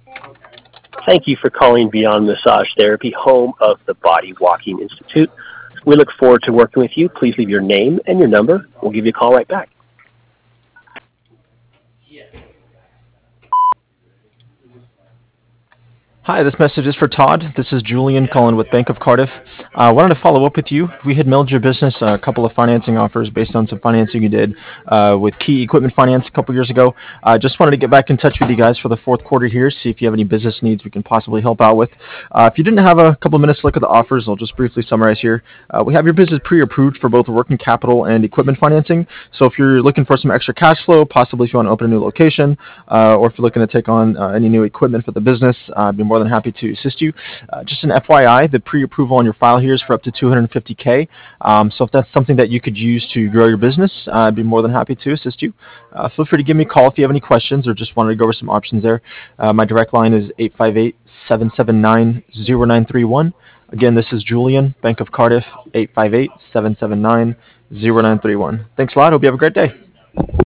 Thank you for calling Beyond Massage Therapy, home of the Body Walking Institute. We look forward to working with you. Please leave your name and your number. We'll give you a call right back. Hi, this message is for Todd. This is Julian calling with Bank of Cardiff. I wanted to follow up with you. We had mailed your business a couple of financing offers based on some financing you did with Key Equipment Finance a couple years ago. I just wanted to get back in touch with you guys for the fourth quarter here, see if you have any business needs we can possibly help out with. If you didn't have a couple minutes to look at the offers, I'll just briefly summarize here. We have your business pre-approved for both working capital and equipment financing. So if you're looking for some extra cash flow, possibly if you want to open a new location, or if you're looking to take on any new equipment for the business, I'd be more than happy to assist you. Just an FYI, the pre-approval on your file here is for up to 250K. So if that's something that you could use to grow your business, I'd be more than happy to assist you. Feel free to give me a call if you have any questions or just wanted to go over some options there. My direct line is 858-779-0931. Again, this is Julian, Bank of Cardiff, 858-779-0931. Thanks a lot. Hope you have a great day.